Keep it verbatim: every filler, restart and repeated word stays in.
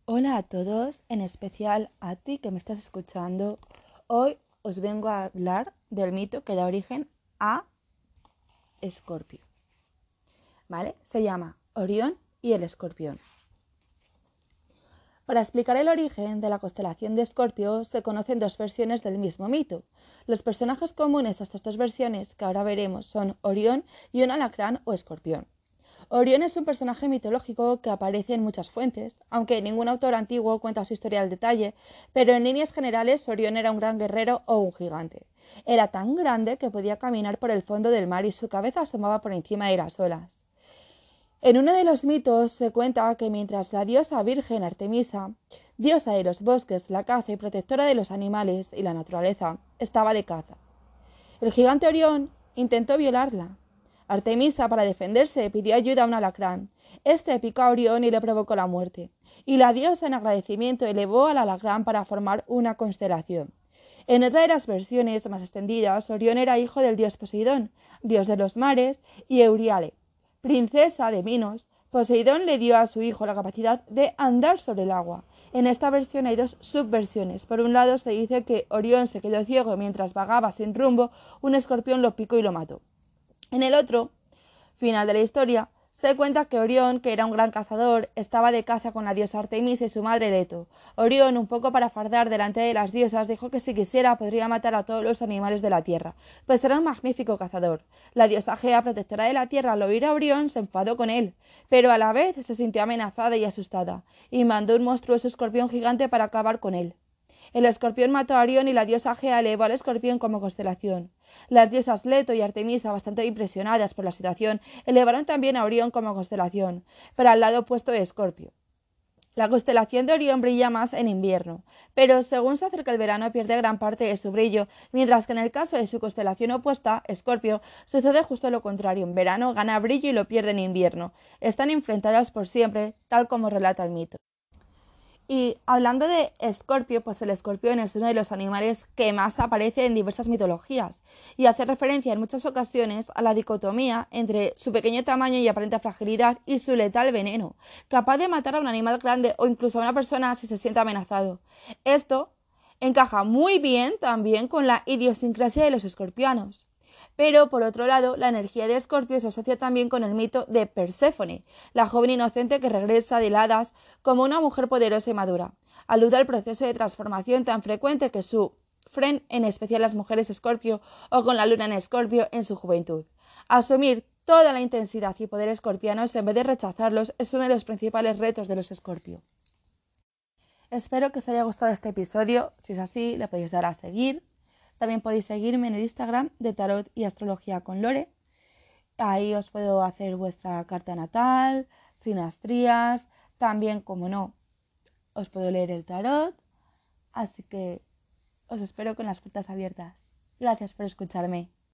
Hola a todos, en especial a ti que me estás escuchando. Hoy os vengo a hablar del mito que da origen a Escorpio. ¿Vale? Se llama Orión y el Escorpión. Para explicar el origen de la constelación de Escorpio se conocen dos versiones del mismo mito. Los personajes comunes a estas dos versiones que ahora veremos son Orión y un alacrán o escorpión. Orión es un personaje mitológico que aparece en muchas fuentes, aunque ningún autor antiguo cuenta su historia al detalle, pero en líneas generales Orión era un gran guerrero o un gigante. Era tan grande que podía caminar por el fondo del mar y su cabeza asomaba por encima de las olas. En uno de los mitos se cuenta que mientras la diosa virgen Artemisa, diosa de los bosques, la caza y protectora de los animales y la naturaleza, estaba de caza, el gigante Orión intentó violarla. Artemisa, para defenderse, pidió ayuda a un alacrán. Este picó a Orión y le provocó la muerte. Y la diosa, en agradecimiento, elevó al alacrán para formar una constelación. En otra de las versiones más extendidas, Orión era hijo del dios Poseidón, dios de los mares, y Euríale, princesa de Minos. Poseidón le dio a su hijo la capacidad de andar sobre el agua. En esta versión hay dos subversiones. Por un lado se dice que Orión se quedó ciego mientras vagaba sin rumbo, un escorpión lo picó y lo mató. En el otro final de la historia se cuenta que Orión, que era un gran cazador, estaba de caza con la diosa Artemisa y su madre Leto. Orión, un poco para fardar delante de las diosas, dijo que si quisiera podría matar a todos los animales de la tierra, pues era un magnífico cazador. La diosa Gea, protectora de la tierra, al oír a Orión se enfadó con él, pero a la vez se sintió amenazada y asustada, y mandó un monstruoso escorpión gigante para acabar con él. El escorpión mató a Orión y la diosa Gea elevó al escorpión como constelación. Las diosas Leto y Artemisa, bastante impresionadas por la situación, elevaron también a Orión como constelación, pero al lado opuesto de Escorpio. La constelación de Orión brilla más en invierno, pero según se acerca el verano pierde gran parte de su brillo, mientras que en el caso de su constelación opuesta, Escorpio, sucede justo lo contrario. En verano gana brillo y lo pierde en invierno. Están enfrentadas por siempre, tal como relata el mito. Y hablando de Escorpio, pues el escorpión es uno de los animales que más aparece en diversas mitologías y hace referencia en muchas ocasiones a la dicotomía entre su pequeño tamaño y aparente fragilidad y su letal veneno, capaz de matar a un animal grande o incluso a una persona si se siente amenazado. Esto encaja muy bien también con la idiosincrasia de los escorpianos. Pero, por otro lado, la energía de Escorpio se asocia también con el mito de Perséfone, la joven inocente que regresa del Hadas como una mujer poderosa y madura. Alude al proceso de transformación tan frecuente que sufren en especial las mujeres Escorpio o con la luna en Escorpio en su juventud. Asumir toda la intensidad y poder escorpianos en vez de rechazarlos es uno de los principales retos de los Escorpio. Espero que os haya gustado este episodio. Si es así, le podéis dar a seguir. También podéis seguirme en el Instagram de Tarot y Astrología con Lore. Ahí os puedo hacer vuestra carta natal, sinastrías, también, como no, os puedo leer el tarot. Así que os espero con las puertas abiertas. Gracias por escucharme.